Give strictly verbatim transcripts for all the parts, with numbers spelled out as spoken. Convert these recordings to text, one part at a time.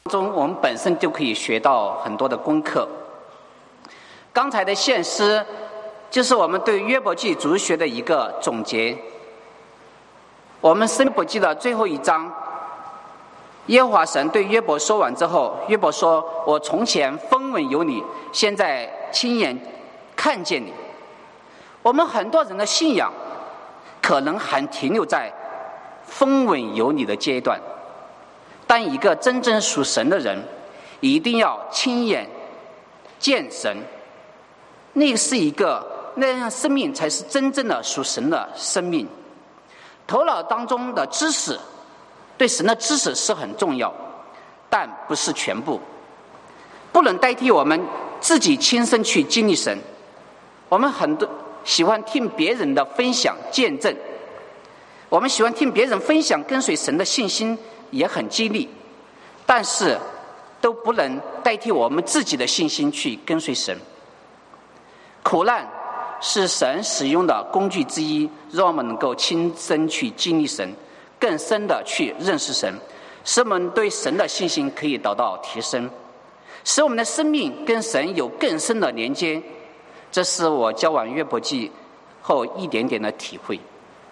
中我们本身就可以学到很多的功课。刚才的献诗就是我们对约伯记主日学的一个总结。我们约伯记的最后一章，耶和华神对约伯说完之后，约伯说：我从前风闻有你，现在亲眼看见你。我们很多人的信仰可能还停留在风闻有你的阶段，但一个真正属神的人一定要亲眼见神，那是一个那样生命才是真正的属神的生命。头脑当中的知识，对神的知识是很重要，但不是全部，不能代替我们自己亲身去经历神。我们很多喜欢听别人的分享见证，我们喜欢听别人分享跟随神的信心，也很激励，但是都不能代替我们自己的信心去跟随神。苦难是神使用的工具之一，让我们能够亲身去经历神，更深的去认识神，使我们对神的信心可以得到提升，使我们的生命跟神有更深的连接。这是我教完约伯记后一点点的体会。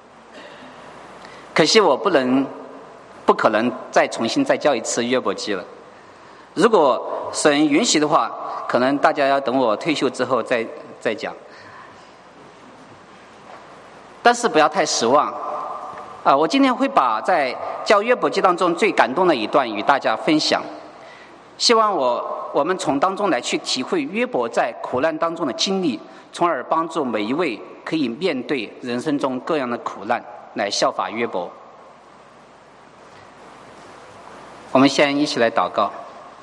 可惜我不能不可能再重新再教一次约伯记了。如果神允许的话，可能大家要等我退休之后再再讲。但是不要太失望啊！我今天会把在教约伯记当中最感动的一段与大家分享，希望我我们从当中来去体会约伯在苦难当中的经历，从而帮助每一位可以面对人生中各样的苦难，来效法约伯。我们先一起来祷告。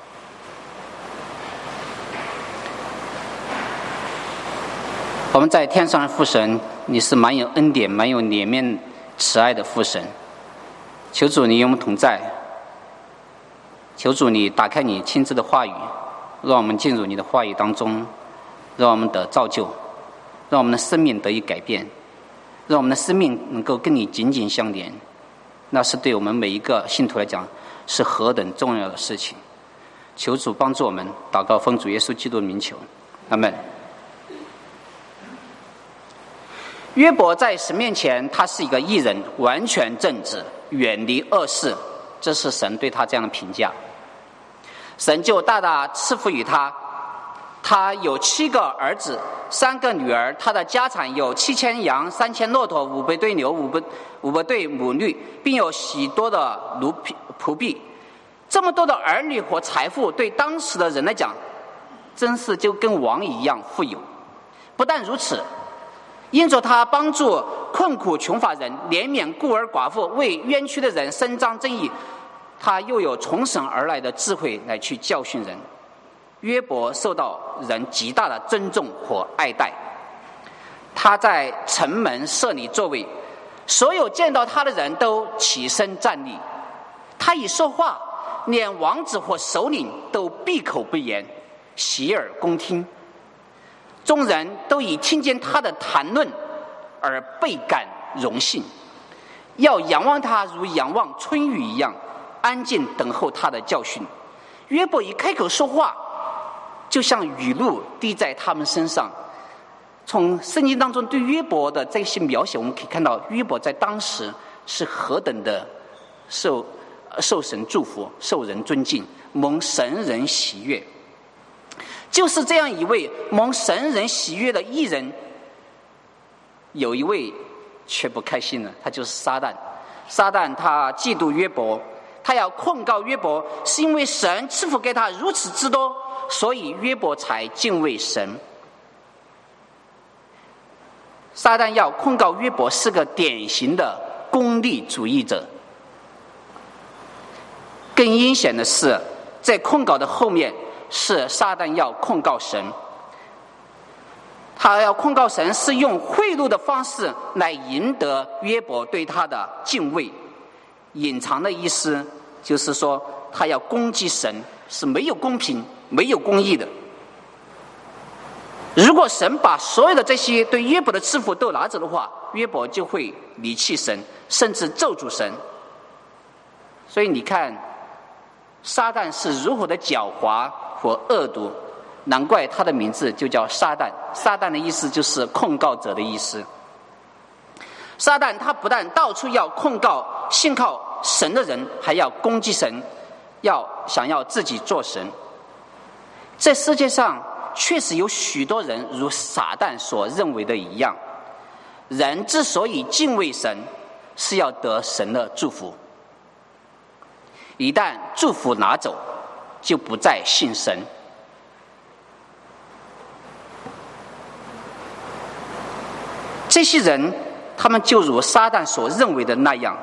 我们在天上的父神，你是蛮有恩典、蛮有怜悯、慈爱的父神。求主你与我们同在，求主你打开你亲自的话语，让我们进入你的话语当中，让我们得造就，让我们的生命得以改变，让我们的生命能够跟你紧紧相连。那是对我们每一个信徒来讲是何等重要的事情。求主帮助我们，祷告奉主耶稣基督的名求，阿们。约伯在神面前，他是一个义人，完全正直，远离恶事，这是神对他这样的评价。神就大大赐福于他，他有七个儿子，三个女儿，他的家产有七千羊，三千骆驼，五百对牛，五百五百对母驴，并有许多的奴仆婢。这么多的儿女和财富，对当时的人来讲，真是就跟王一样富有。不但如此，因着他帮助困苦穷乏人，怜悯孤儿寡妇，为冤屈的人伸张正义，他又有从神而来的智慧来去教训人。约伯受到人极大的尊重和爱戴，他在城门设立座位，所有见到他的人都起身站立，他一说话，连王子或首领都闭口不言，洗耳恭听。众人都以听见他的谈论而倍感荣幸，要仰望他如仰望春雨一样，安静等候他的教训。约伯一开口说话，就像雨露滴在他们身上。从圣经当中对约伯的这些描写，我们可以看到约伯在当时是何等的受受神祝福，受人尊敬，蒙神人喜悦。就是这样一位蒙神人喜悦的义人，有一位却不开心了，他就是撒旦。撒旦他嫉妒约伯，他要控告约伯，是因为神赐福给他如此之多，所以约伯才敬畏神。撒旦要控告约伯是个典型的功利主义者。更阴险的是，在控告的后面是撒旦要控告神，他要控告神是用贿赂的方式来赢得约伯对他的敬畏。隐藏的意思就是说，他要攻击神是没有公平、没有公义的。如果神把所有的这些对约伯的赐福都拿走的话，约伯就会离弃神，甚至咒诅神。所以你看， 撒旦是如何的狡猾和恶毒，难怪他的名字就叫撒旦。撒旦的意思就是控告者的意思。撒旦他不但到处要控告信靠神的人，还要攻击神，要想要自己做神。这世界上确实有许多人如撒旦所认为的一样，人之所以敬畏神，是要得神的祝福。一旦祝福拿走，就不再信神。这些人他们就如撒旦所认为的那样，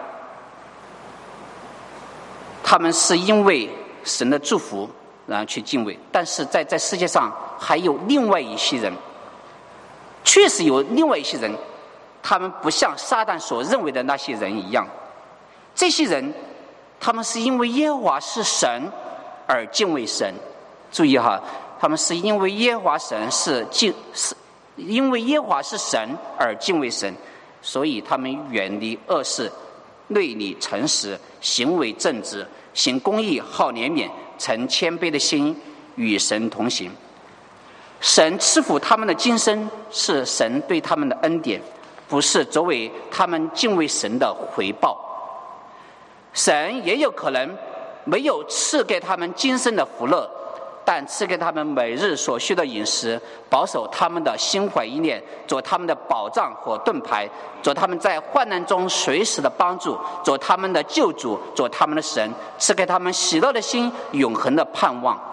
他们是因为神的祝福然后去敬畏，但是在在世界上还有另外一些人，确实有另外一些人，他们不像撒旦所认为的那些人一样。这些人他们是因为耶和华是神而敬畏神。注意哈，他们是因为耶和华神是敬是因为耶和华是神而敬畏神，所以他们远离恶事，内里诚实，行为正直，行公义，好怜悯，存谦卑的心，与神同行。神赐福他们的今生，是神对他们的恩典，不是作为他们敬畏神的回报。神也有可能没有赐给他们今生的福乐，但赐给他们每日所需的饮食，保守他们的心怀意念，做他们的保障和盾牌，做他们在患难中随时的帮助，做他们的救主，做他们的神，赐给他们喜乐的心，永恒的盼望。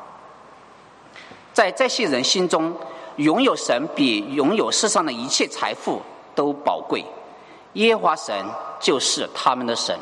在这些人心中，拥有神比拥有世上的一切财富都宝贵。耶和华神就是他们的神。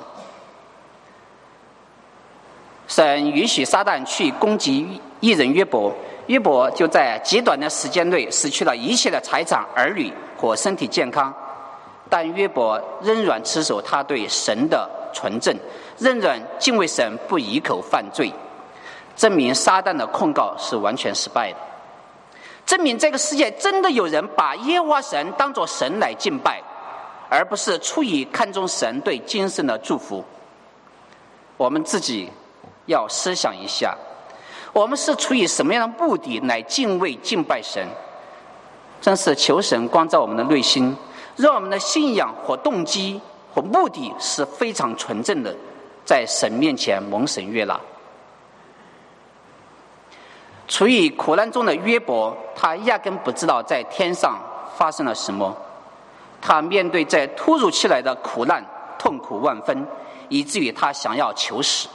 神允许撒旦去攻击义人约伯，约伯就在极短的时间内失去了一切的财产、儿女和身体健康，但约伯仍然持守他对神的纯正，仍然敬畏神，不倚口犯罪，证明撒旦的控告是完全失败的，证明这个世界真的有人把耶和华神当作神来敬拜，而不是出于看重神对今生的祝福。我们自己要思想一下，我们是出于什么样的目的来敬畏敬拜神？真是求神光照我们的内心，让我们的信仰和动机和目的是非常纯正的，在神面前蒙神悦纳。处于苦难中的约伯，他压根不知道在天上发生了什么，他面对这突如其来的苦难，痛苦万分，以至于他想要求死。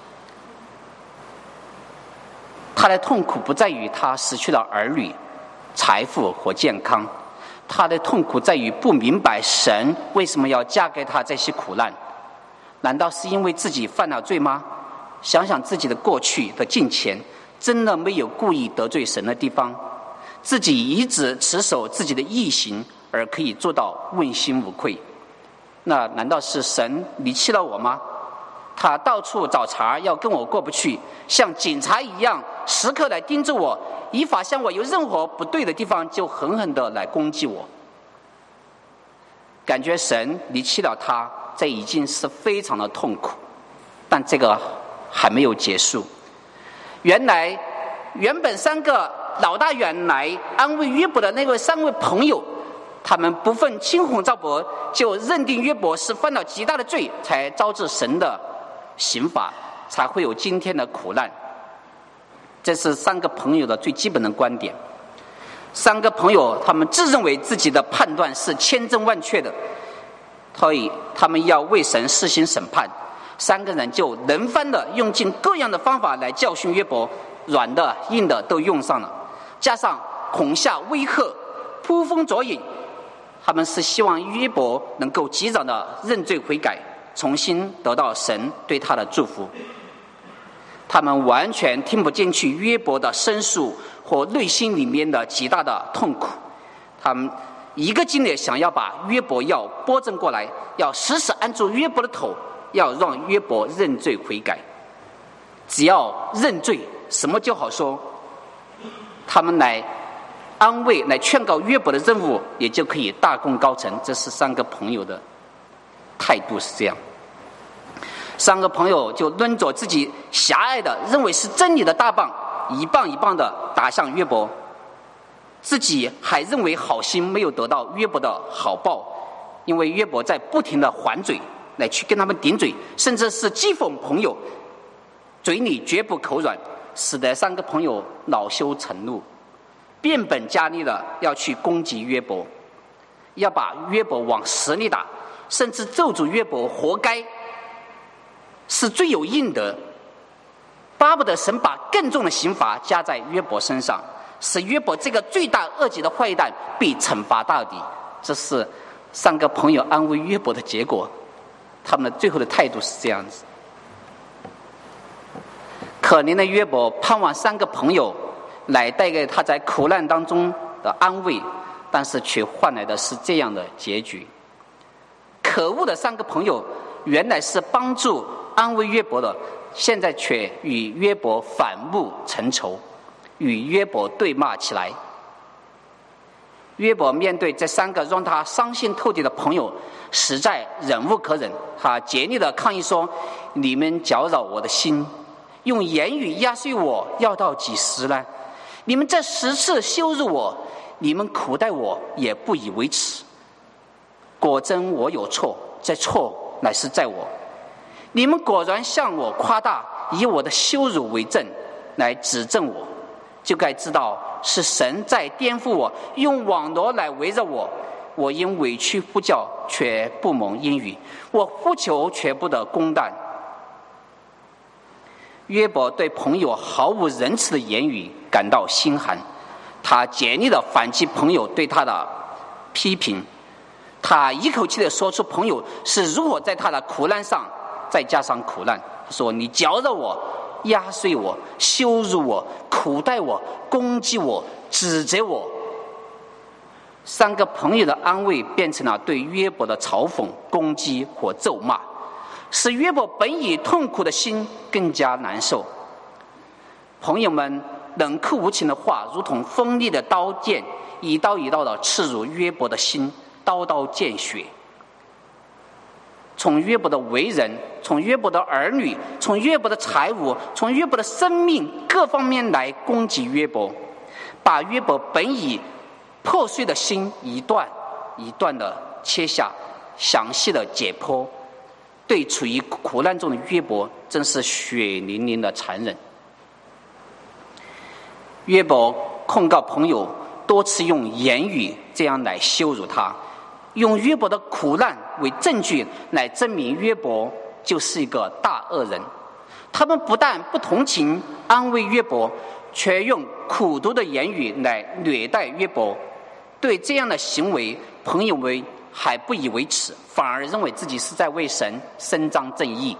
他的痛苦不在于他失去了儿女、财富和健康，他的痛苦在于不明白神为什么要加给他这些苦难。难道是因为自己犯了罪吗？想想自己的过去的近前，真的没有故意得罪神的地方，自己一直持守自己的义行，而可以做到问心无愧。那难道是神离弃了我吗？他到处找茬，要跟我过不去，像警察一样时刻来盯着我，以法向我有任何不对的地方就狠狠地来攻击我。感觉神离弃了他，这已经是非常的痛苦，但这个还没有结束。原来原本三个老大远来安慰约伯的那位三位朋友，他们不分青红皂白，就认定约伯是犯了极大的罪，才招致神的刑罚，才会有今天的苦难。这是三个朋友的最基本的观点。三个朋友他们自认为自己的判断是千真万确的，所以他们要为神施行审判。三个人就轮番的用尽各样的方法来教训约伯，软的硬的都用上了，加上恐吓威吓、捕风捉影，他们是希望约伯能够及早的认罪悔改，重新得到神对他的祝福。他们完全听不进去约伯的申诉和内心里面的极大的痛苦，他们一个劲的想要把约伯要拨正过来，要死死按住约伯的头，要让约伯认罪悔改。只要认罪，什么就好说，他们来安慰、来劝告约伯的任务也就可以大功告成。这是三个朋友的态度是这样。 三个朋友就抡着自己狭隘的认为是真理的大棒，一棒一棒的打向约伯，自己还认为好心没有得到约伯的好报，因为约伯在不停的还嘴来去跟他们顶嘴，甚至是讥讽朋友，嘴里绝不口软，使得三个朋友恼羞成怒，变本加厉的要去攻击约伯，要把约伯往死里打，甚至咒诅约伯活该，是罪有应得，巴不得神把更重的刑罚加在约伯身上，使约伯这个罪大恶极的坏蛋被惩罚到底。这是三个朋友安慰约伯的结果，他们的最后的态度是这样子。可怜的约伯盼望三个朋友来带给他在苦难当中的安慰，但是却换来的是这样的结局。可恶的三个朋友原来是帮助安慰约伯的，现在却与约伯反目成仇，与约伯对骂起来。约伯面对这三个让他伤心透顶的朋友，实在忍无可忍，他竭力的抗议说：你们搅扰我的心，用言语压碎我，要到几时呢？你们这十次羞辱我，你们苦待我也不以为耻。果真我有错，这错乃是在我。你们果然向我夸大，以我的羞辱为证来指证我，就该知道是神在颠覆我，用网罗来围着我。我因委屈呼叫，却不蒙应允；我呼求，却不得公断。约伯对朋友毫无仁慈的言语感到心寒，他竭力的反击朋友对他的批评，他一口气的说出朋友是如何在他的苦难上再加上苦难。他说：你搅扰我，压碎我，羞辱我，苦待我，攻击我，指责我。三个朋友的安慰变成了对约伯的嘲讽、攻击或咒骂，使约伯本已痛苦的心更加难受。朋友们冷酷无情的话如同锋利的刀剑，一刀一刀的刺入约伯的心，刀刀见血。从约伯的为人，从约伯的儿女，从约伯的财物，从约伯的生命各方面来攻击约伯，把约伯本已破碎的心一段一段的切下，详细的解剖，对处于苦难中的约伯真是血淋淋的残忍。约伯控告朋友多次用言语这样来羞辱他，用约伯的苦难为证据来证明约伯就是一个大恶人。他们不但不同情安慰约伯，却用苦毒的言语来虐待约伯。对这样的行为，朋友们还不以为耻，反而认为自己是在为神伸张正义。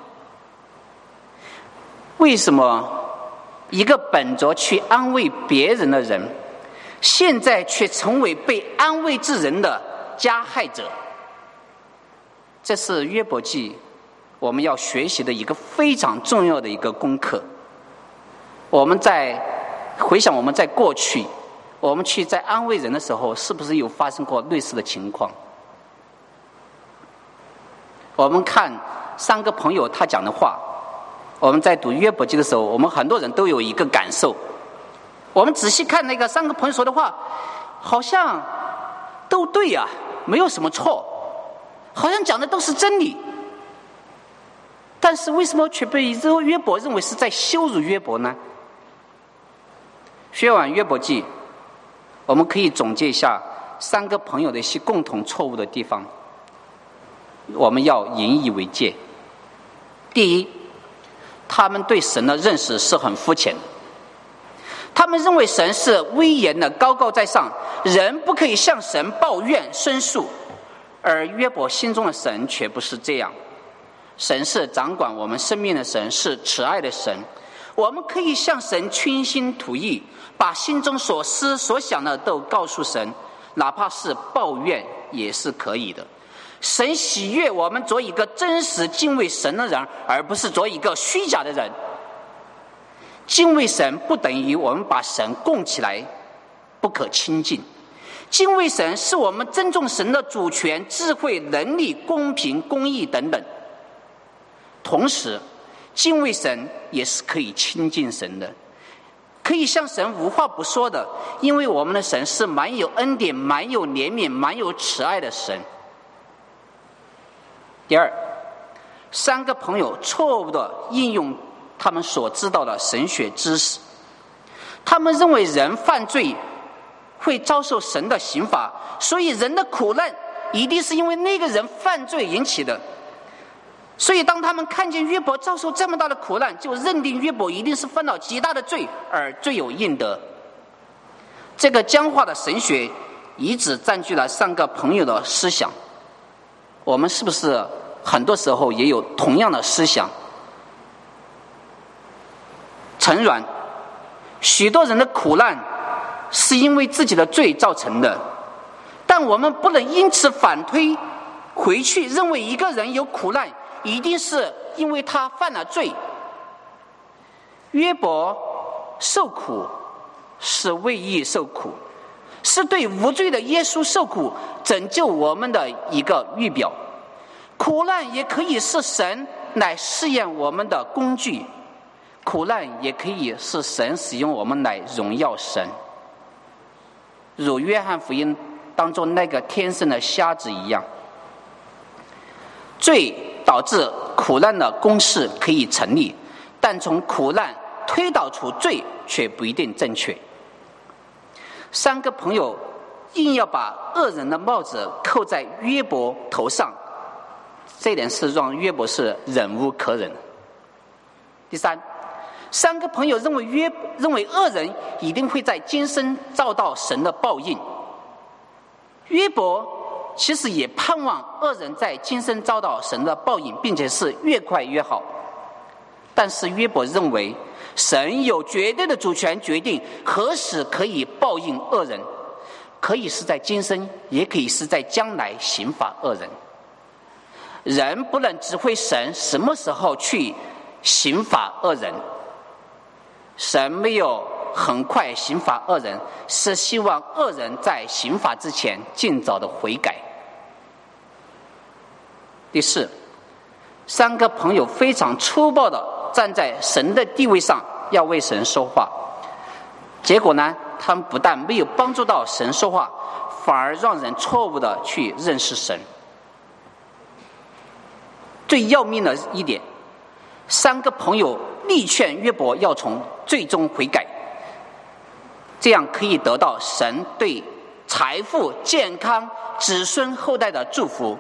为什么一个本着去安慰别人的人，现在却成为被安慰之人的加害者？这是约伯记我们要学习的一个非常重要的一个功课。我们在回想我们在过去我们去在安慰人的时候，是不是有发生过类似的情况？我们看三个朋友他讲的话，我们在读约伯记的时候，我们很多人都有一个感受，我们仔细看那个三个朋友说的话，好像都对啊，没有什么错，好像讲的都是真理，但是为什么却被约伯认为是在羞辱约伯呢？学完约伯记，我们可以总结一下三个朋友的一些共同错误的地方，我们要引以为戒。第一，他们对神的认识是很肤浅的，他们认为神是威严的高高在上，人不可以向神抱怨申诉，而约伯心中的神却不是这样。神是掌管我们生命的神，是慈爱的神，我们可以向神倾心吐意，把心中所思所想的都告诉神，哪怕是抱怨也是可以的。神喜悦我们做一个真实敬畏神的人，而不是做一个虚假的人。敬畏神不等于我们把神供起来不可亲近，敬畏神是我们尊重神的主权、智慧、能力、公平、公义等等。 同时敬畏神也是可以亲近神的，可以向神无话不说的，因为我们的神是满有恩典、满有怜悯、满有慈爱的神。第二，三个朋友错误地应用他们所知道的神学知识，他们认为人犯罪会遭受神的刑罚，所以人的苦难一定是因为那个人犯罪引起的。所以当他们看见约伯遭受这么大的苦难，就认定约伯一定是犯了极大的罪而罪有应得。这个僵化的神学一直占据了三个朋友的思想。我们是不是很多时候也有同样的思想？诚然，许多人的苦难是因为自己的罪造成的，但我们不能因此反推回去，认为一个人有苦难一定是因为他犯了罪。约伯受苦是为义受苦，是对无罪的耶稣受苦拯救我们的一个预表。苦难也可以是神来试验我们的工具，苦难也可以是神使用我们来荣耀神。如约翰福音当中那个天生的瞎子一样，罪导致苦难的公式可以成立，但从苦难推导出罪却不一定正确。三个朋友硬要把恶人的帽子扣在约伯头上，这点是让约伯是忍无可忍。第三，三个朋友认为约认为恶人一定会在今生遭到神的报应。约伯其实也盼望恶人在今生遭到神的报应，并且是越快越好。但是约伯认为神有绝对的主权，决定何时可以报应恶人，可以是在今生，也可以是在将来刑罚恶人。人不能指挥神什么时候去刑罚恶人，神没有很快刑罚恶人，是希望恶人在刑罚之前尽早的悔改。第四，三个朋友非常粗暴的站在神的地位上，要为神说话，结果呢，他们不但没有帮助到神说话，反而让人错误的去认识神。最要命的一点，三个朋友力劝约伯要从最终悔改，这样可以得到神对财富、健康、子孙后代的祝福。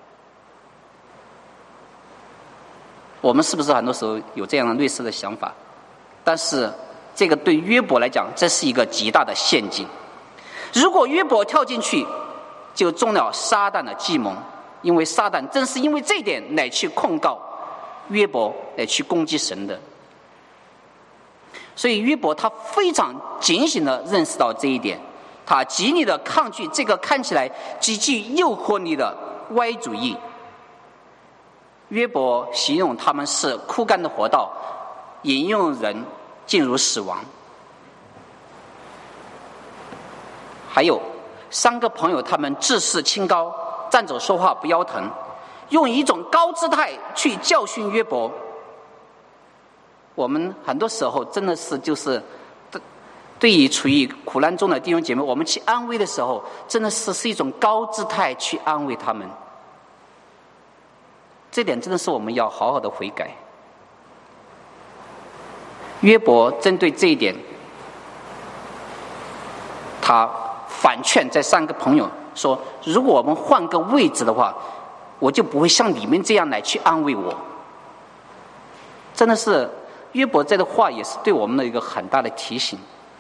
我们是不是很多时候有这样的类似的想法？但是这个对约伯来讲，这是一个极大的陷阱。如果约伯跳进去，就中了撒旦的计谋，因为撒旦正是因为这一点来去控告约伯，来去攻击神的。所以约伯他非常警醒地认识到这一点，他极力地抗拒这个看起来极具诱惑力的歪主义。约伯形容他们是枯干的活道，引诱人进入死亡。还有三个朋友，他们自视清高，站着说话不腰疼，用一种高姿态去教训约伯。我们很多时候真的是就是对于处于苦难中的弟兄姐妹，我们去安慰的时候，真的是是一种高姿态去安慰他们。这点真的是我们要好好的悔改。约伯针对这一点，他反劝这三个朋友说，如果我们换个位置的话，我就不会像你们这样来去安慰我。真的是约伯这个话也是对我们的一个很大的提醒。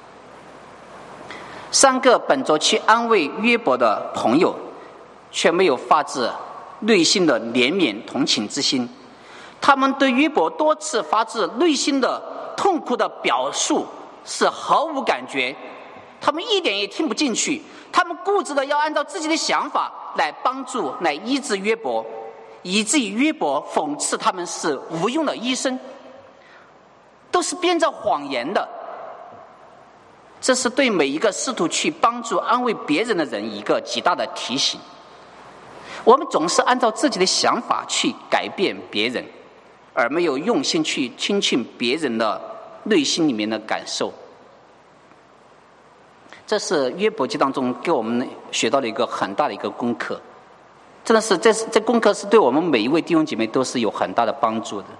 三个本着去安慰约伯的朋友，却没有发自内心的怜悯同情之心，他们对约伯多次发自内心的痛苦的表述是毫无感觉，他们一点也听不进去，他们固执的要按照自己的想法来帮助来医治约伯，以至于约伯讽刺他们是无用的医生，都是编造谎言的。这是对每一个试图去帮助安慰别人的人一个极大的提醒。我们总是按照自己的想法去改变别人， 而没有用心去听取别人的内心里面的感受。这是约伯记当中给我们学到了一个很大的一个功课，真的是这这功课是对我们每一位弟兄姐妹都是有很大的帮助的。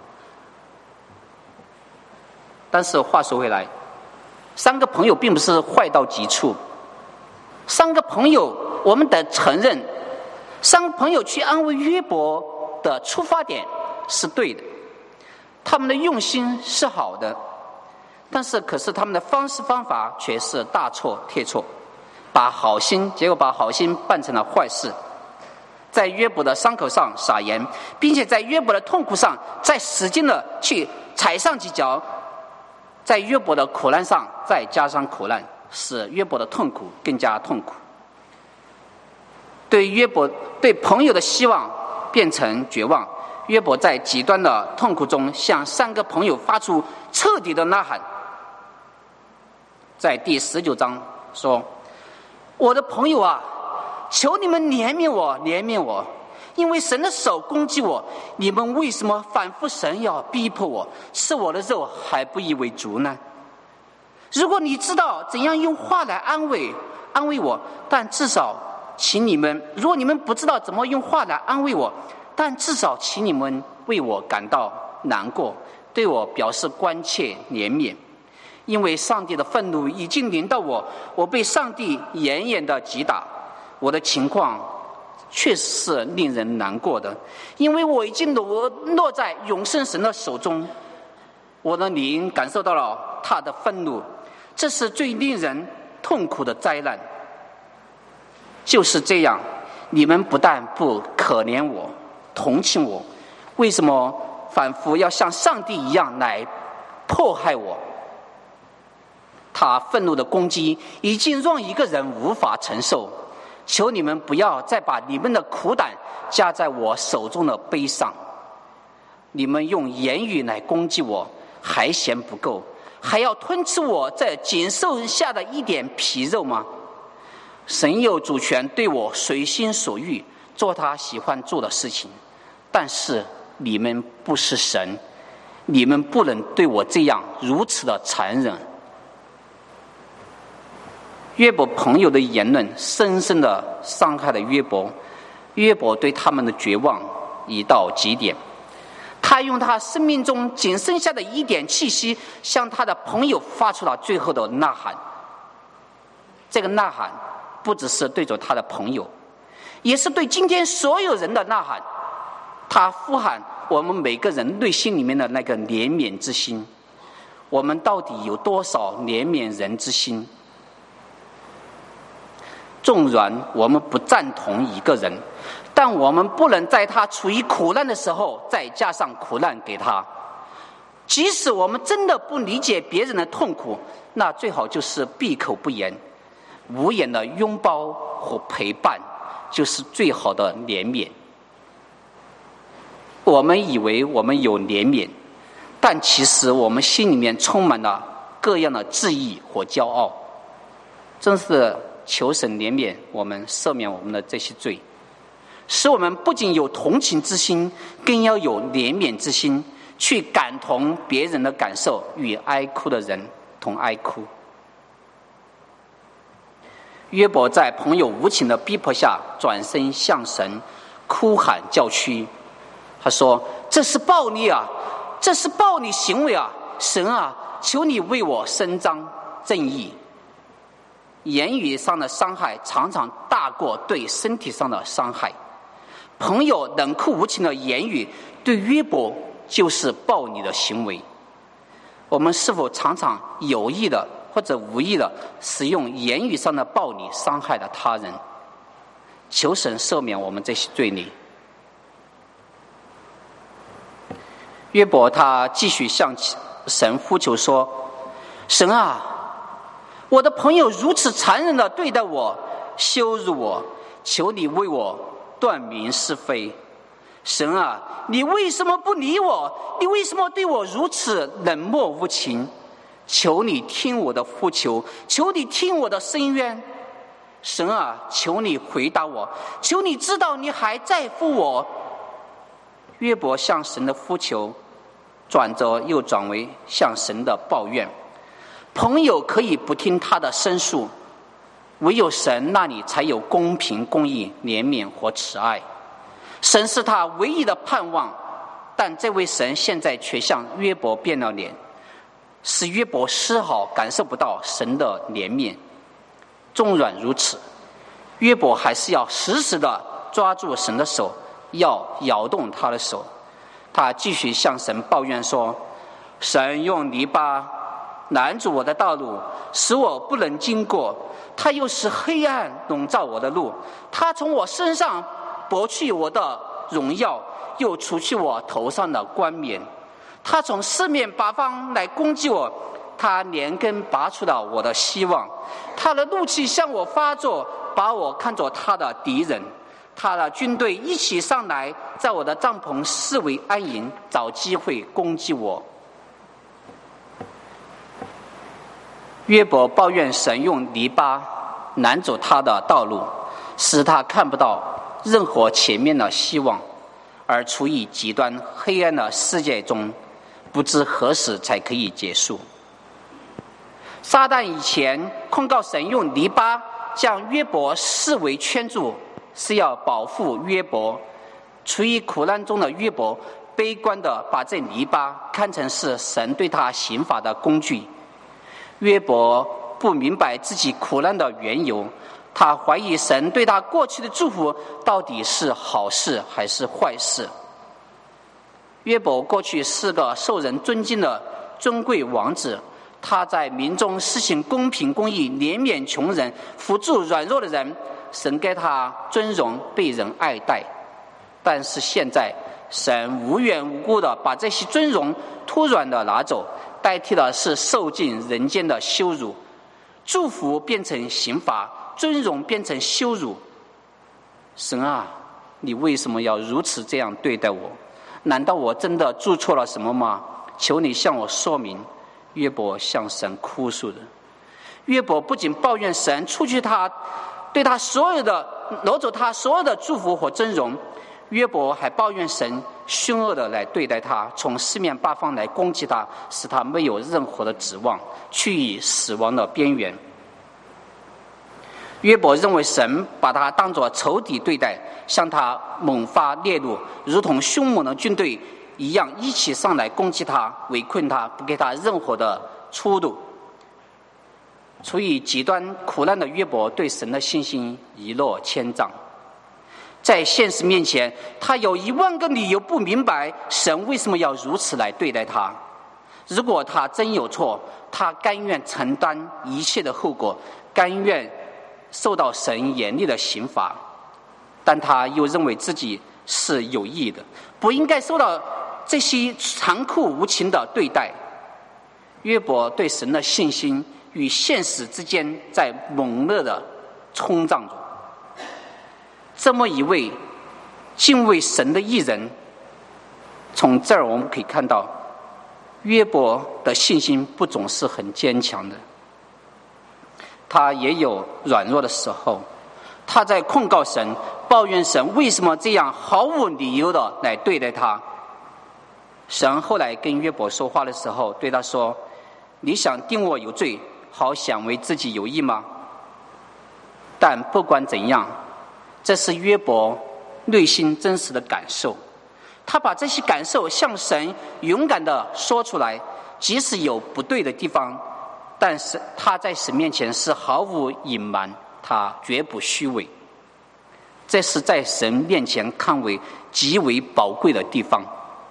但是话说回来，三个朋友并不是坏到极处，三个朋友我们得承认，三个朋友去安慰约伯的出发点是对的，他们的用心是好的，但是可是他们的方式方法却是大错特错，把好心结果把好心办成了坏事，在约伯的伤口上撒盐，并且在约伯的痛苦上再使劲的去踩上几脚，在约伯的苦难上再加上苦难，使约伯的痛苦更加痛苦。对约伯对朋友的希望变成绝望，约伯在极端的痛苦中向三个朋友发出彻底的呐喊。在第十九章说：我的朋友啊，求你们怜悯我，怜悯我，因为神的手攻击我，你们为什么反复神要逼迫我，吃我的肉还不以为足呢？如果你知道怎样用话来安慰安慰我，但至少请你们，如果你们不知道怎么用话来安慰我，但至少请你们为我感到难过，对我表示关切怜悯，因为上帝的愤怒已经临到我，我被上帝严严的击打，我的情况确实是令人难过的，因为我已经落落在永生神的手中，我的灵感受到了他的愤怒，这是最令人痛苦的灾难。就是这样，你们不但不可怜我同情我，为什么反复要像上帝一样来迫害我？他愤怒的攻击已经让一个人无法承受，求你们不要再把你们的苦胆加在我手中的杯上。你们用言语来攻击我还嫌不够，还要吞吃我这仅剩下的一点皮肉吗？神有主权对我随心所欲做他喜欢做的事情，但是你们不是神，你们不能对我这样如此的残忍。约伯朋友的言论深深地伤害了约伯，约伯对他们的绝望已到极点，他用他生命中仅剩下的一点气息向他的朋友发出了最后的呐喊。这个呐喊不只是对着他的朋友，也是对今天所有人的呐喊。他呼喊我们每个人内心里面的那个怜悯之心，我们到底有多少怜悯人之心？纵然我们不赞同一个人，但我们不能在他处于苦难的时候再加上苦难给他。即使我们真的不理解别人的痛苦，那最好就是闭口不言，无言的拥抱和陪伴就是最好的怜悯。我们以为我们有怜悯，但其实我们心里面充满了各样的自义和骄傲。真是求神怜悯我们，赦免我们的这些罪，使我们不仅有同情之心，更要有怜悯之心，去感同别人的感受，与哀哭的人同哀哭。约伯在朋友无情的逼迫下，转身向神哭喊叫屈。他说：这是暴力啊，这是暴力行为啊，神啊，求你为我伸张正义。言语上的伤害常常大过对身体上的伤害。朋友冷酷无情的言语对约伯就是暴力的行为。我们是否常常有意的或者无意的使用言语上的暴力伤害了他人？求神赦免我们这些罪孽。约伯他继续向神呼求说：神啊，我的朋友如此残忍地对待我，羞辱我，求你为我断明是非。神啊，你为什么不理我？你为什么对我如此冷漠无情？求你听我的呼求，求你听我的申冤。神啊，求你回答我，求你知道你还在乎我。约伯向神的呼求转折又转为向神的抱怨。朋友可以不听他的申诉，唯有神那里才有公平、公义、怜悯和慈爱。神是他唯一的盼望，但这位神现在却向约伯变了脸，使约伯丝毫感受不到神的怜悯。纵然如此，约伯还是要死死地抓住神的手，要摇动他的手。他继续向神抱怨说：神用泥巴拦住我的道路，使我不能经过，他又使黑暗笼罩我的路，他从我身上夺去我的荣耀，又除去我头上的冠冕。他从四面八方来攻击我，他连根拔出了我的希望。他的怒气向我发作，把我看作他的敌人。他的军队一起上来，在我的帐篷四围安营，找机会攻击我。约伯抱怨神用泥巴拦阻他的道路，使他看不到任何前面的希望，而处于极端黑暗的世界中，不知何时才可以结束。撒旦以前控告神用泥巴将约伯四围圈住，是要保护约伯。处于苦难中的约伯悲观地把这泥巴看成是神对他刑罚的工具。约伯不明白自己苦难的缘由，他怀疑神对他过去的祝福到底是好事还是坏事。约伯过去是个受人尊敬的尊贵王子，他在民中施行公平公义，怜悯穷人，扶助软弱的人，神给他尊荣，被人爱戴。但是现在神无缘无故地把这些尊荣突然地拿走，代替的是受尽人间的羞辱。祝福变成刑罚，尊荣变成羞辱。神啊，你为什么要如此这样对待我？难道我真的做错了什么吗？求你向我说明。约伯向神哭诉的。约伯不仅抱怨神除去他对他所有的挪走他所有的祝福和尊荣，约伯还抱怨神凶恶的来对待他，从四面八方来攻击他，使他没有任何的指望，趋于死亡的边缘。约伯认为神把他当作仇敌对待，向他猛发烈怒，如同凶猛的军队一样一起上来攻击他，围困他，不给他任何的出路。处于极端苦难的约伯对神的信心一落千丈。在现实面前，他有一万个理由不明白神为什么要如此来对待他。如果他真有错，他甘愿承担一切的后果，甘愿受到神严厉的刑罚，但他又认为自己是有益的，不应该受到这些残酷无情的对待。约伯对神的信心与现实之间在猛烈的冲撞着。这么一位敬畏神的义人，从这儿我们可以看到，约伯的信心不总是很坚强的，他也有软弱的时候。他在控告神，抱怨神为什么这样毫无理由的来对待他。神后来跟约伯说话的时候对他说：你想定我有罪，好想为自己有益吗？但不管怎样，这是约伯内心真实的感受，他把这些感受向神勇敢地说出来，即使有不对的地方，但是他在神面前是毫无隐瞒，他绝不虚伪。这是在神面前看为极为宝贵的地方。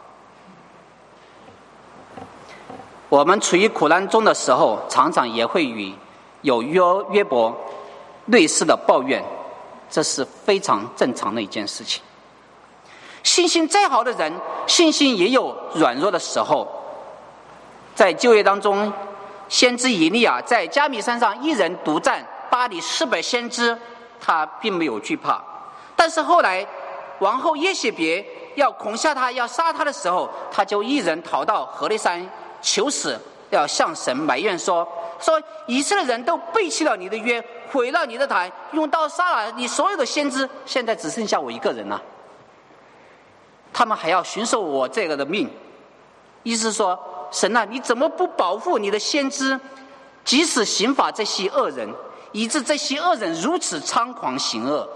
我们处于苦难中的时候，常常也会与有约约伯类似的抱怨，这是非常正常的一件事情。信心再好的人，信心也有软弱的时候。在旧约当中，先知以利亚在加米山上一人独占巴黎四百先知，他并没有惧怕。但是后来王后耶洗别要恐吓他，要杀他的时候，他就一人逃到何烈山求死，要向神埋怨说说以色列人都背弃了你的约，毁了你的坛，用刀杀了你所有的先知，现在只剩下我一个人了，他们还要寻索我这个的命。 意思是说，神啊，你怎么不保护你的先知，即使刑罚这些恶人，以致这些恶人如此猖狂行恶？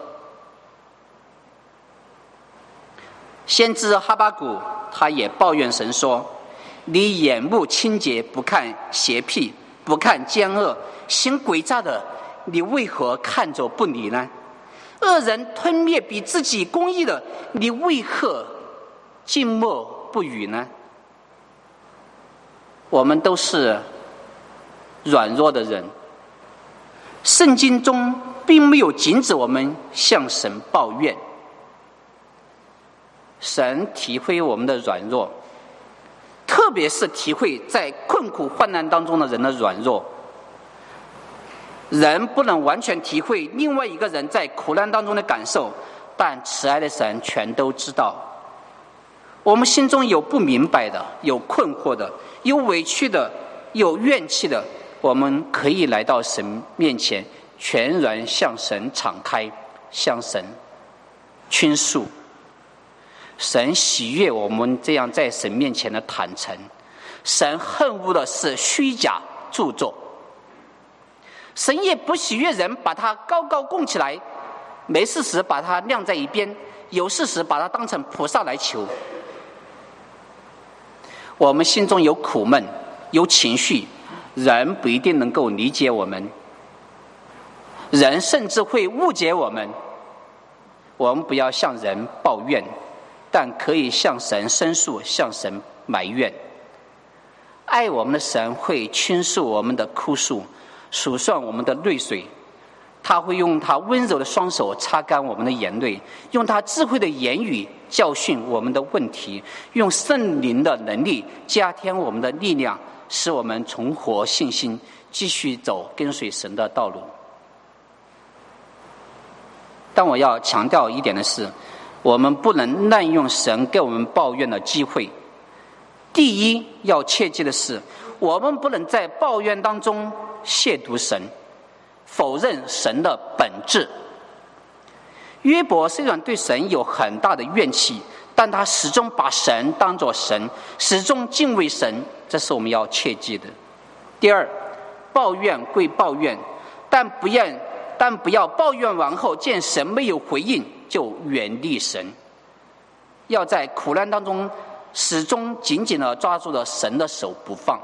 先知哈巴谷他也抱怨神说，你眼目清洁，不看邪僻，不看奸恶，行诡诈的，你为何看着不理呢？恶人吞灭比自己公义的，你为何静默不语呢？我们都是软弱的人，圣经中并没有禁止我们向神抱怨。神体会我们的软弱，特别是体会在困苦患难当中的人的软弱。人不能完全体会另外一个人在苦难当中的感受，但慈爱的神全都知道。我们心中有不明白的，有困惑的，有委屈的，有怨气的，我们可以来到神面前，全然向神敞开，向神倾诉。神喜悦我们这样在神面前的坦诚，神恨恶的是虚假著作。神也不喜悦人把它高高供起来，没事时把它晾在一边，有事时把它当成菩萨来求。我们心中有苦闷，有情绪，人不一定能够理解我们，人甚至会误解我们。我们不要向人抱怨，但可以向神申诉，向神埋怨。爱我们的神会倾诉我们的哭诉，数算我们的泪水，他会用他温柔的双手擦干我们的眼泪，用他智慧的言语教训我们的问题，用圣灵的能力加添我们的力量，使我们重获信心，继续走跟随神的道路。但我要强调一点的是，我们不能滥用神给我们抱怨的机会。第一，要切记的是，我们不能在抱怨当中亵渎神，否认神的本质。约伯虽然对神有很大的怨气，但他始终把神当作神，始终敬畏神，这是我们要切记的。第二，抱怨归抱怨，但不要但不要抱怨完后见神没有回应就远离神，要在苦难当中始终紧紧地抓住了神的手不放。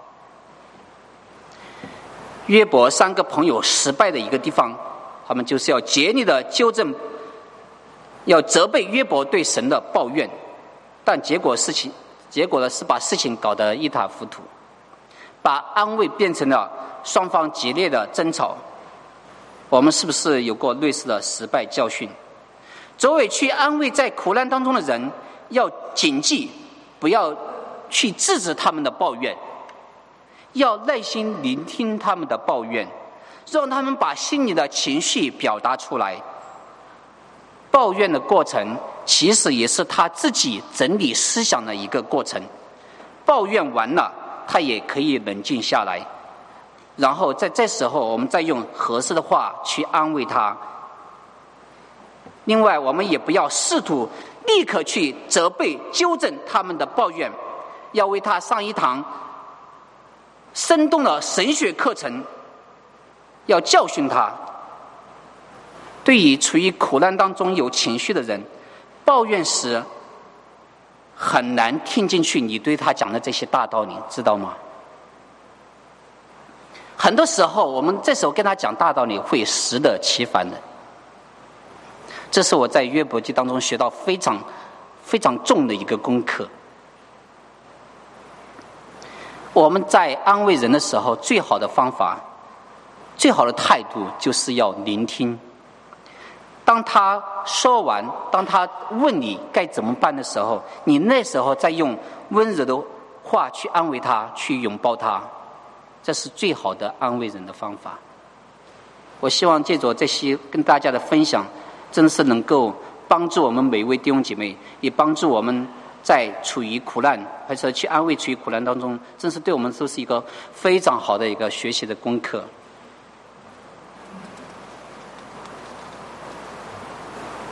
约伯三个朋友失败的一个地方，他们就是要竭力的纠正，要责备约伯对神的抱怨，但结果事情结果呢是把事情搞得一塌糊涂，把安慰变成了双方激烈的争吵。我们是不是有过类似的失败教训？作为去安慰在苦难当中的人，要谨记不要去制止他们的抱怨，要耐心聆听他们的抱怨，让他们把心里的情绪表达出来。抱怨的过程其实也是他自己整理思想的一个过程，抱怨完了他也可以冷静下来，然后在这时候我们再用合适的话去安慰他。另外，我们也不要试图立刻去责备纠正他们的抱怨，要为他上一堂生动的神学课程，要教训他。对于处于苦难当中有情绪的人，抱怨时很难听进去你对他讲的这些大道理，知道吗？很多时候我们这时候跟他讲大道理会适得其反的。这是我在约伯记当中学到非常非常重的一个功课。我们在安慰人的时候，最好的方法，最好的态度就是要聆听。当他说完，当他问你该怎么办的时候，你那时候再用温柔的话去安慰他，去拥抱他，这是最好的安慰人的方法。我希望借着这些跟大家的分享，真是能够帮助我们每一位弟兄姐妹，也帮助我们在处于苦难，或者去安慰处于苦难当中，真是对我们都是一个非常好的一个学习的功课。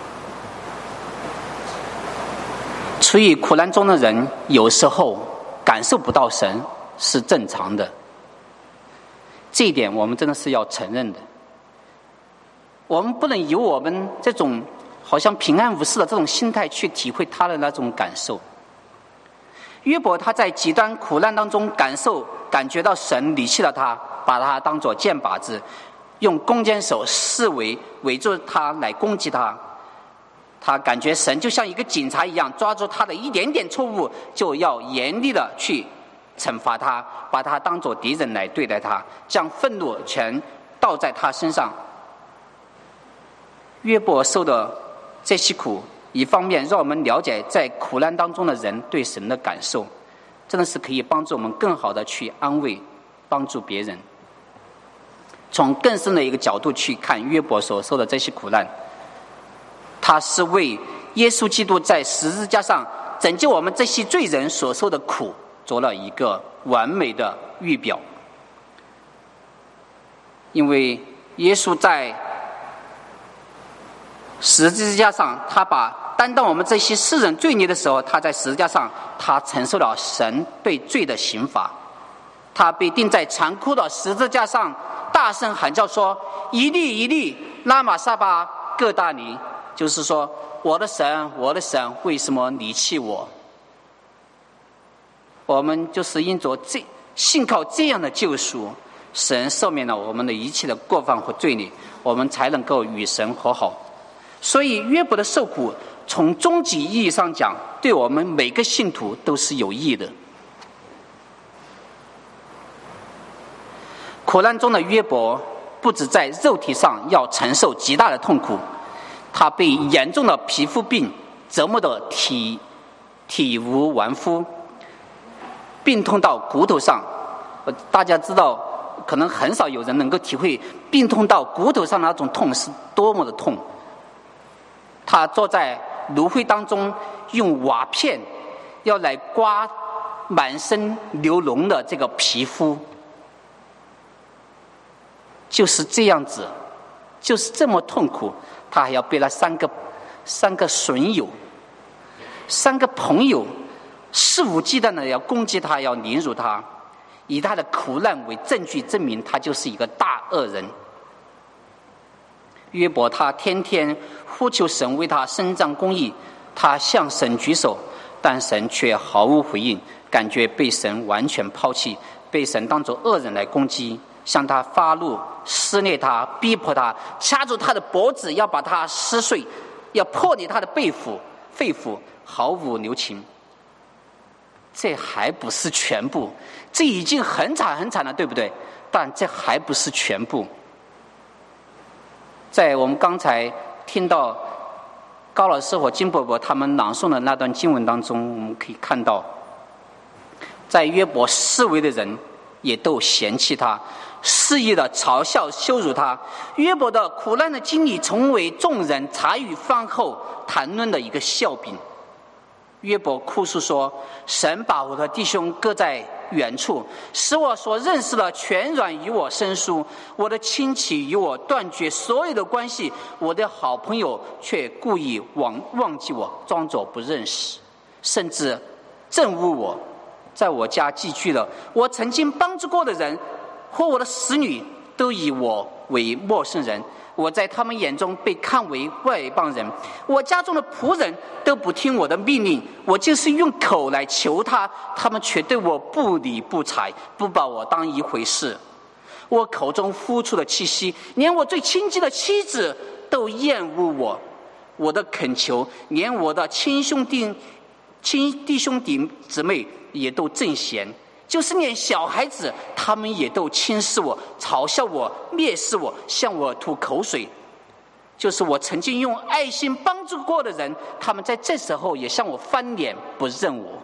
处于苦难中的人，有时候感感受不到神是正常的。这一点我们真的是要承认的。我们不能以我们这种好像平安无事的这种心态去体会他的那种感受。约伯他在极端苦难当中感受感觉到神离弃了他，把他当作箭靶子，用弓箭手视为围住他来攻击他。他感觉神就像一个警察一样，抓住他的一点点错误就要严厉的去惩罚他，把他当作敌人来对待他，将愤怒全倒在他身上。约伯受的这些苦，一方面让我们了解在苦难当中的人对神的感受，真的是可以帮助我们更好的去安慰帮助别人。从更深的一个角度去看约伯所受的这些苦难，他是为耶稣基督在十字架上拯救我们这些罪人所受的苦做了一个完美的预表。因为耶稣在十字架上，他把担当我们这些世人罪孽的时候，他在十字架上他承受了神对罪的刑罚。他被钉在残酷的十字架上，大声喊叫说：以利以利拉玛撒巴各大尼，就是说，我的神我的神为什么离弃我。我们就是因着这信靠这样的救赎，神赦免了我们的一切的过犯和罪孽，我们才能够与神和好。所以约伯的受苦从终极意义上讲，对我们每个信徒都是有益的。苦难中的约伯不止在肉体上要承受极大的痛苦，他被严重的皮肤病折磨得体体无完肤，病痛到骨头上。大家知道，可能很少有人能够体会病痛到骨头上的那种痛是多么的痛。他坐在炉灰当中，用瓦片要来刮满身流脓的这个皮肤，就是这样子，就是这么痛苦。他还要被那三个三个损友、三个朋友肆无忌惮的要攻击他，要凌辱他，以他的苦难为证据，证明他就是一个大恶人。约伯他天天呼求神为他伸张公义，他向神举手，但神却毫无回应，感觉被神完全抛弃，被神当作恶人来攻击，向他发怒，撕裂他，逼迫他，掐住他的脖子，要把他撕碎，要破裂他的肺腑肺腑毫无留情。这还不是全部，这已经很惨很惨了，对不对？但这还不是全部。在我们刚才听到高老师和金伯伯他们朗诵的那段经文当中，我们可以看到，在约伯四围的人也都嫌弃他，肆意的嘲笑羞辱他。约伯的苦难的经历成为众人茶余饭后谈论的一个笑柄。约伯哭诉说：神把我的弟兄搁在远处，使我所认识的全然与我生疏，我的亲戚与我断绝所有的关系，我的好朋友却故意忘忘记我，装作不认识，甚至憎恶我。在我家寄居了我曾经帮助过的人和我的使女，都以我为陌生人，我在他们眼中被看为外邦人。我家中的仆人都不听我的命令，我就是用口来求他，他们却对我不理不睬，不把我当一回事。我口中呼出的气息，连我最亲近的妻子都厌恶我。我的恳求，连我的亲兄弟亲弟兄弟姊妹也都憎嫌，就是连小孩子他们也都轻视我，嘲笑我，蔑视我，向我吐口水。就是我曾经用爱心帮助过的人，他们在这时候也向我翻脸，不认我。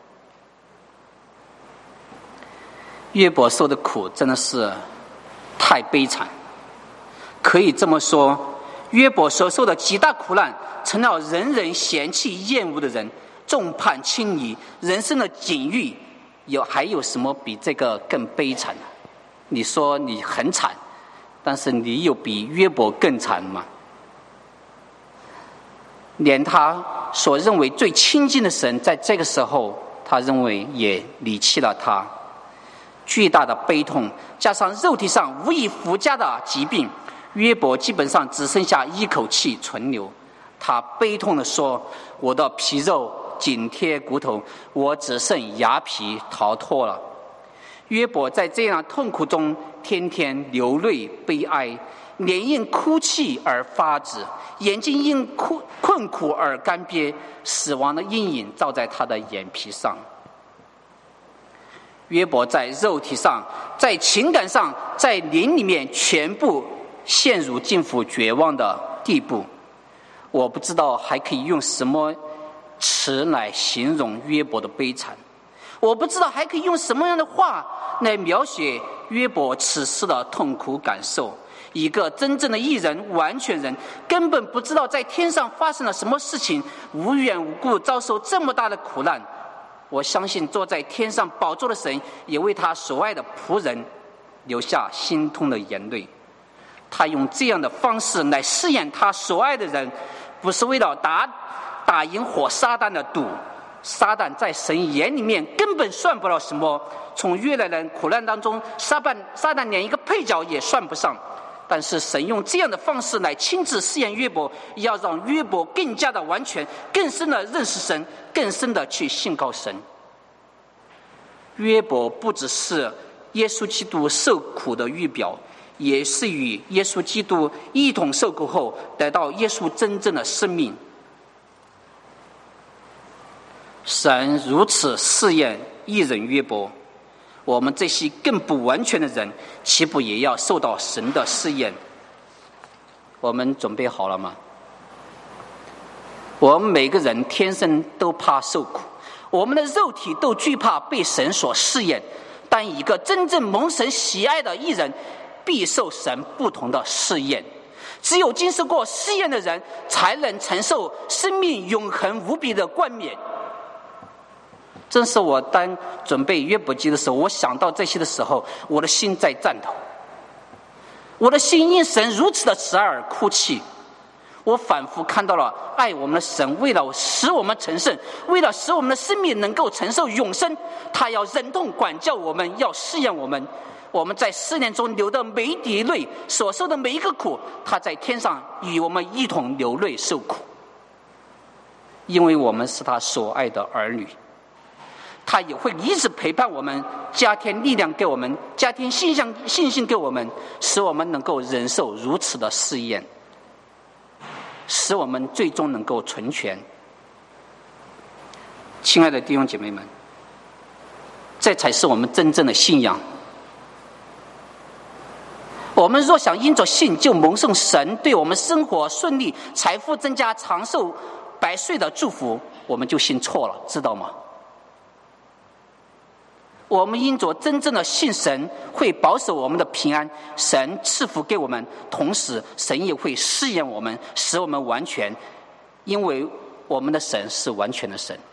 约伯受的苦真的是太悲惨，可以这么说，约伯所受的极大苦难成了人人嫌弃厌恶的人，众叛亲离，人生的境遇有还有什么比这个更悲惨？你说你很惨，但是你有比约伯更惨吗？连他所认为最亲近的神，在这个时候他认为也离弃了他。巨大的悲痛加上肉体上无以复加的疾病，约伯基本上只剩下一口气存留。他悲痛地说：我的皮肉紧贴骨头，我只剩牙皮逃脱了。约伯在这样痛苦中天天流泪悲哀，脸因哭泣而发紫，眼睛因苦困苦而干瘪，死亡的阴影照在他的眼皮上。约伯在肉体上，在情感上，在灵里面全部陷入近乎绝望的地步。我不知道还可以用什么词来形容约伯的悲惨，我不知道还可以用什么样的话来描写约伯此时的痛苦感受。一个真正的义人、完全人，根本不知道在天上发生了什么事情，无缘无故遭受这么大的苦难。我相信坐在天上宝座的神也为他所爱的仆人流下心痛的眼泪。他用这样的方式来试验他所爱的人，不是为了打打赢火撒旦的赌。撒旦在神眼里面根本算不了什么，从约来人苦难当中，撒旦撒旦连一个配角也算不上。但是神用这样的方式来亲自试验约伯，要让约伯更加的完全，更深的认识神，更深的去信靠神。约伯不只是耶稣基督受苦的预表，也是与耶稣基督一同受苦后得到耶稣真正的生命。神如此试验义人约伯，我们这些更不完全的人，岂不也要受到神的试验？我们准备好了吗？我们每个人天生都怕受苦，我们的肉体都惧怕被神所试验，但一个真正蒙神喜爱的义人，必受神不同的试验。只有经受过试验的人，才能承受生命永恒无比的冠冕。正是我当准备约伯记的时候，我想到这些的时候，我的心在颤抖，我的心因神如此的慈爱而哭泣。我反复看到了爱我们的神，为了使我们成圣，为了使我们的生命能够承受永生，他要忍痛管教我们，要试验我们。我们在试炼中流的每一滴泪，所受的每一个苦，他在天上与我们一同流泪受苦，因为我们是他所爱的儿女。他也会一直陪伴我们，加添力量给我们，加添信心信心给我们，使我们能够忍受如此的试验，使我们最终能够存全。亲爱的弟兄姐妹们，这才是我们真正的信仰。我们若想因着信就蒙受神对我们生活顺利、财富增加、长寿百岁的祝福，我们就信错了，知道吗？我们因着真正的信神会保守我们的平安，神赐福给我们，同时神也会试验我们，使我们完全，因为我们的神是完全的神。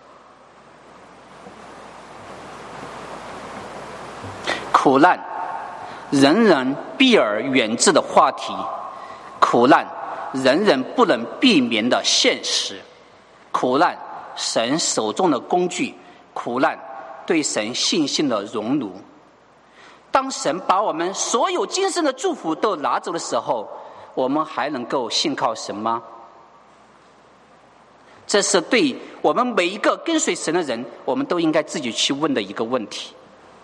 苦难，人人避而远之的话题，苦难，人人不能避免的现实，苦难，神手中的工具，苦难，对神信心的熔炉。当神把我们所有今生的祝福都拿走的时候，我们还能够信靠神吗？这是对我们每一个跟随神的人，我们都应该自己去问的一个问题。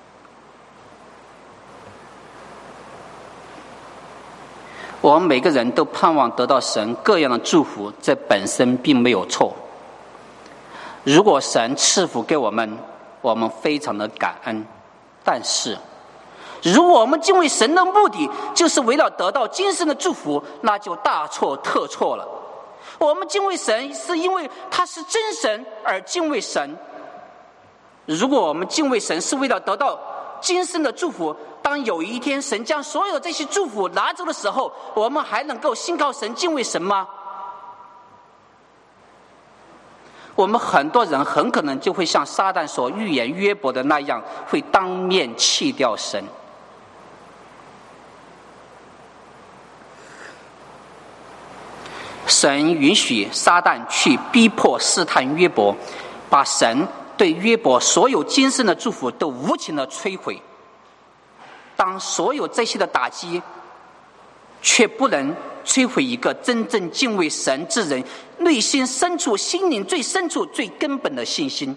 我们每个人都盼望得到神各样的祝福，这本身并没有错。如果神赐福给我们，我们非常的感恩。但是如果我们敬畏神的目的就是为了得到今生的祝福，那就大错特错了。我们敬畏神是因为他是真神而敬畏神。如果我们敬畏神是为了得到今生的祝福，当有一天神将所有的这些祝福拿走的时候，我们还能够信靠神敬畏神吗？我们很多人很可能就会像撒旦所预言约伯的那样，会当面弃掉神。神允许撒旦去逼迫试探约伯，把神对约伯所有今生的祝福都无情的摧毁。当所有这些的打击却不能摧毁一个真正敬畏神之人内心深处、心灵最深处、最根本的信心，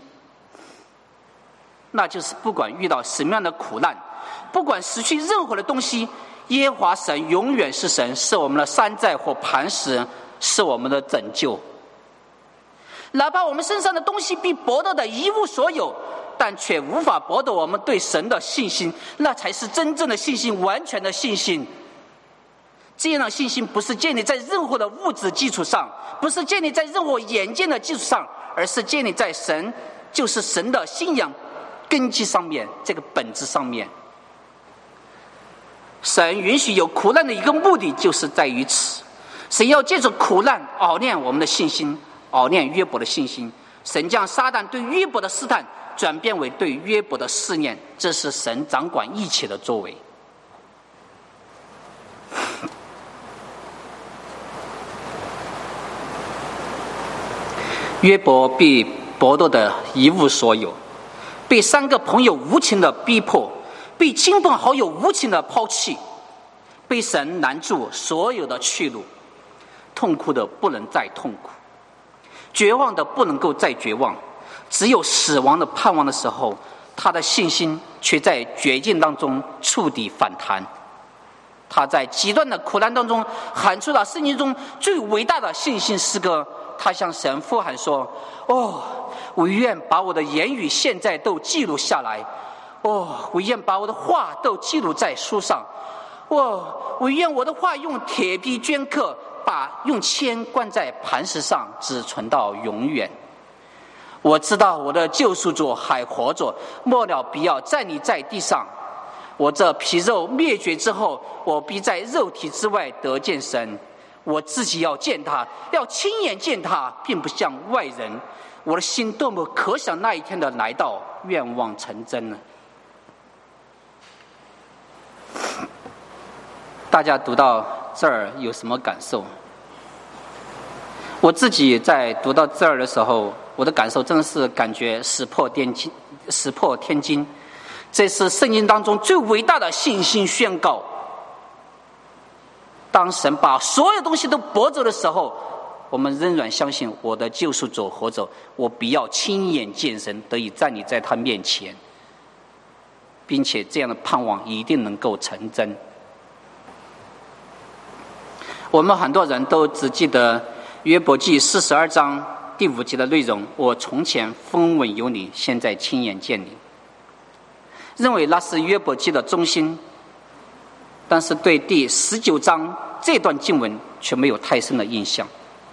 那就是不管遇到什么样的苦难，不管失去任何的东西，耶和华神永远是神，是我们的山寨或磐石，是我们的拯救。哪怕我们身上的东西被剥夺的一无所有，但却无法剥夺我们对神的信心，那才是真正的信心，完全的信心。这样的信心不是建立在任何的物质基础上，不是建立在任何眼见的基础上，而是建立在神就是神的信仰根基上面，这个本质上面。神允许有苦难的一个目的就是在于此，神要借助苦难熬炼我们的信心，熬炼约伯的信心。神将撒旦对约伯的试探转变为对约伯的试炼，这是神掌管一切的作为。约伯被剥夺的一无所有，被三个朋友无情的逼迫，被亲朋好友无情的抛弃，被神拦住所有的去路，痛苦的不能再痛苦，绝望的不能够再绝望，只有死亡的盼望的时候，他的信心却在绝境当中触底反弹。他在极端的苦难当中喊出了圣经中最伟大的信心诗歌，他向神呼喊说：哦，我愿把我的言语现在都记录下来，哦，我愿把我的话都记录在书上，哦，我愿我的话用铁皮镌刻，把用铅灌在磐石上，只存到永远。我知道我的救赎主还活着，末了必要站立在地上。我这皮肉灭绝之后，我必在肉体之外得见神。我自己要见他，要亲眼见他，并不像外人。我的心多么可想那一天的来到，愿望成真呢？大家读到这儿有什么感受？我自己在读到这儿的时候，我的感受真的是感觉石破天惊，石破天惊。这是圣经当中最伟大的信心宣告。当神把所有东西都夺走的时候，我们仍然相信我的救赎主活着，我必要亲眼见神，得以站立在他面前，并且这样的盼望一定能够成真。我们很多人都只记得约伯记四十二章第五节的内容：我从前风闻有你，现在亲眼见你，认为那是约伯记的中心。但是对第十九章这段经文却没有太深的印象。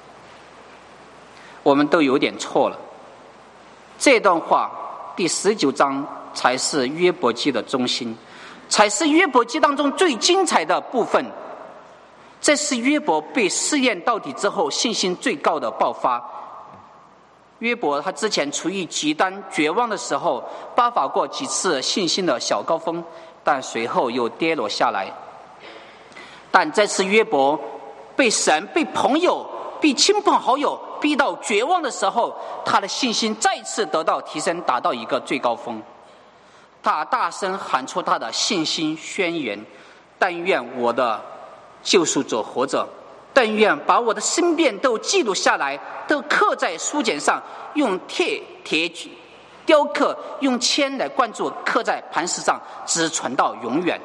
我们都有点错了，这段话第十九章才是约伯记的中心，才是约伯记当中最精彩的部分。这是约伯被试验到底之后信心最高的爆发。约伯他之前处于极端绝望的时候，爆发过几次信心的小高峰，但随后又跌落下来。但这次约伯被神、被朋友、被亲朋好友逼到绝望的时候，他的信心再次得到提升，达到一个最高峰。他大声喊出他的信心宣言：但愿我的救赎主活着，但愿把我的申辩都记录下来，都刻在书简上，用铁铁雕刻，用铅来灌注，刻在磐石上，只存到永远。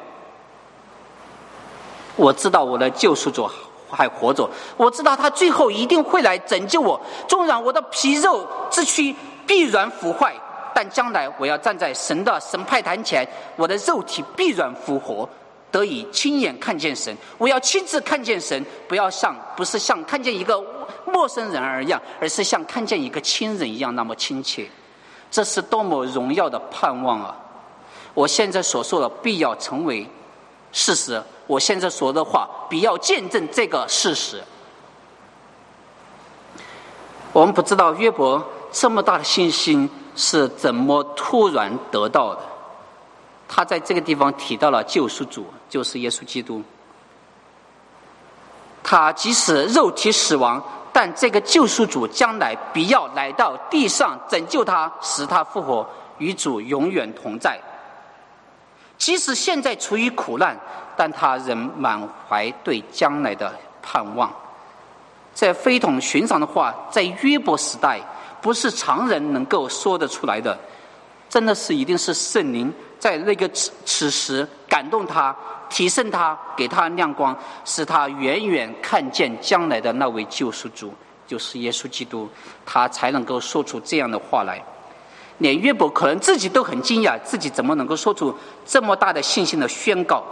我知道我的救赎主还活着，我知道他最后一定会来拯救我。纵然我的皮肉之躯必然腐坏，但将来我要站在神的审判台前，我的肉体必然复活，得以亲眼看见神。我要亲自看见神，不要像不是像看见一个陌生人而一样，而是像看见一个亲人一样那么亲切。这是多么荣耀的盼望啊！我现在所说的必要成为事实，我现在说的话必要见证这个事实。我们不知道约伯这么大的信心是怎么突然得到的。他在这个地方提到了救赎主，就是耶稣基督。他即使肉体死亡， 但这个救赎主将来必要来到地上拯救他，使他复活，与主永远同在。即使现在处于苦难，但他仍满怀对将来的盼望。这非同寻常的话，在约伯时代不是常人能够说得出来的，真的是一定是圣灵在那个此此时感动他，提升他，给他亮光，使他远远看见将来的那位救赎主，就是耶稣基督，他才能够说出这样的话来。连约伯可能自己都很惊讶，自己怎么能够说出这么大的信心的宣告。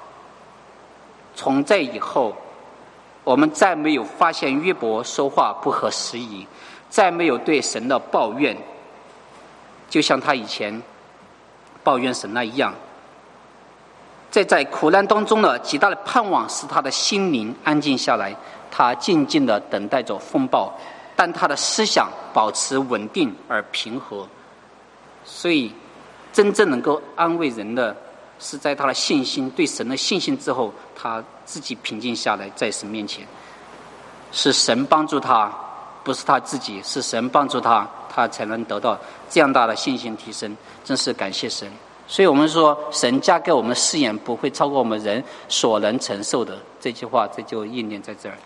从这以后，我们再没有发现约伯说话不合时宜，再没有对神的抱怨，就像他以前抱怨神那一样。在在苦难当中的极大的盼望使他的心灵安静下来，他静静地等待着风暴，但他的思想保持稳定而平和。所以真正能够安慰人的是在他的信心，对神的信心之后，他自己平静下来，在神面前，是神帮助他，不是他自己，是神帮助他，他才能得到这样大的信心提升。真是感谢神。所以我们说，神加给我们的试验不会超过我们人所能承受的，这句话这就应验在这儿。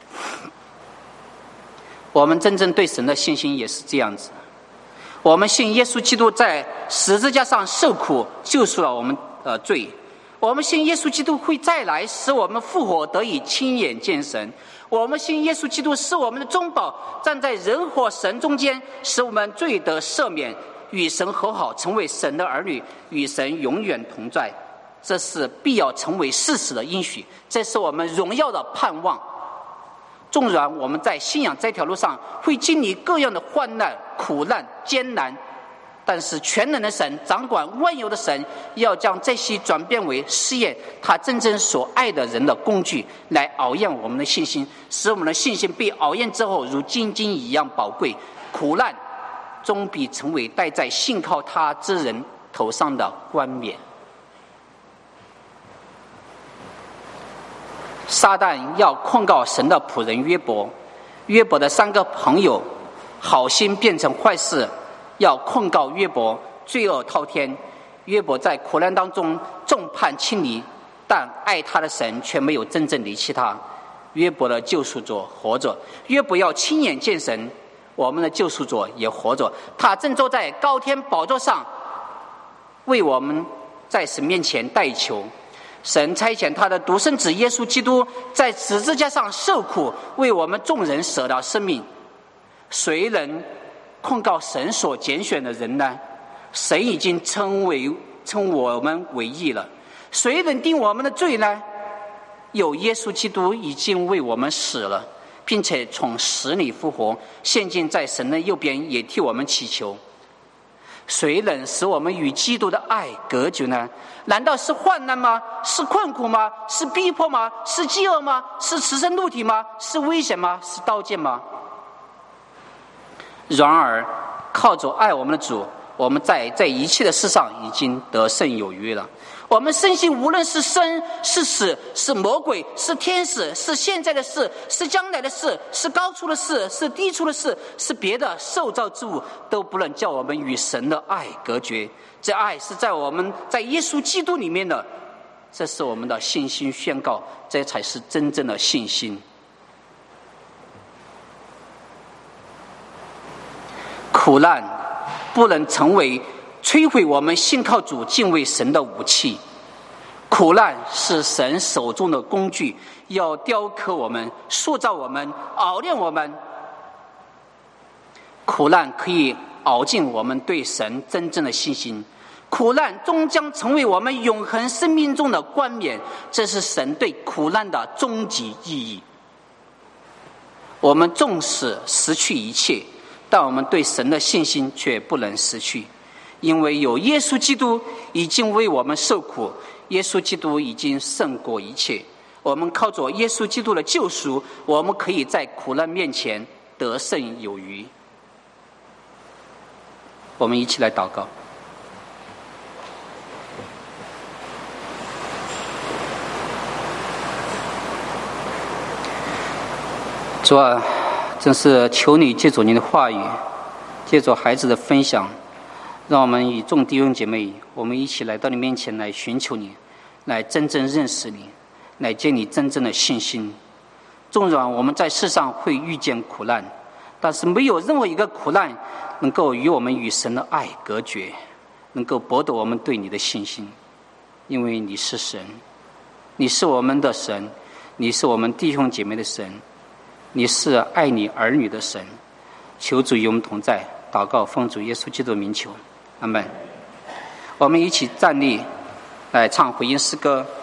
我们真正对神的信心也是这样子，我们信耶稣基督在十字架上受苦，救赎了我们的罪。我们信耶稣基督会再来，使我们复活，得以亲眼见神。我们信耶稣基督是我们的中保，站在人和神中间，使我们罪得赦免，与神和好，成为神的儿女，与神永远同在。这是必要成为事实的应许，这是我们荣耀的盼望。纵然我们在信仰这条路上会经历各样的患难、苦难、艰难，但是全能的神，掌管万有的神，要将这些转变为试验他真正所爱的人的工具，来熬验我们的信心，使我们的信心被熬验之后如金金一样宝贵。苦难终必成为戴在信靠他之人头上的冠冕。撒旦要控告神的仆人约伯，约伯的三个朋友好心变成坏事，要控告约伯，罪恶滔天。约伯在苦难当中众叛亲离，但爱他的神却没有真正离弃他。约伯的救赎主活着，约伯要亲眼见神，我们的救赎主也活着，他正坐在高天宝座上，为我们在神面前代求。神差遣他的独生子耶稣基督在十字架上受苦，为我们众人舍了生命。谁能控告神所拣选的人呢？神已经称为称我们为义了。谁能定我们的罪呢？有耶稣基督已经为我们死了，并且从死里复活，现今在神的右边，也替我们祈求。谁能使我们与基督的爱隔绝呢？难道是患难吗？是困苦吗？是逼迫吗？是饥饿吗？是赤身露体吗？是危险吗？是刀剑吗？然而靠着爱我们的主，我们在这一切的事上已经得胜有余了。我们深信，无论是生是死，是魔鬼，是天使，是现在的事，是将来的事，是高处的事，是低处的事，是别的受造之物，都不能叫我们与神的爱隔绝。这爱是在我们在耶稣基督里面的，这是我们的信心宣告，这才是真正的信心。苦难不能成为摧毁我们信靠主敬畏神的武器，苦难是神手中的工具，要雕刻我们，塑造我们，熬炼我们。苦难可以熬尽我们对神真正的信心，苦难终将成为我们永恒生命中的冠冕，这是神对苦难的终极意义。我们纵使失去一切，但我们对神的信心却不能失去，因为有耶稣基督已经为我们受苦，耶稣基督已经胜过一切。我们靠着耶稣基督的救赎，我们可以在苦难面前得胜有余。我们一起来祷告。主啊， 真是求你借助你的话语，借助孩子的分享，让我们与众弟兄姐妹，我们一起来到你面前来寻求你，来真正认识你，来建立真正的信心。纵然我们在世上会遇见苦难，但是没有任何一个苦难能够与我们与神的爱隔绝，能够剥夺我们对你的信心。因为你是神，你是我们的神，你是我们弟兄姐妹的神，你是爱你儿女的神。求主与我们同在，祷告奉主耶稣基督的名求，阿们。我们一起站立来唱回应诗歌。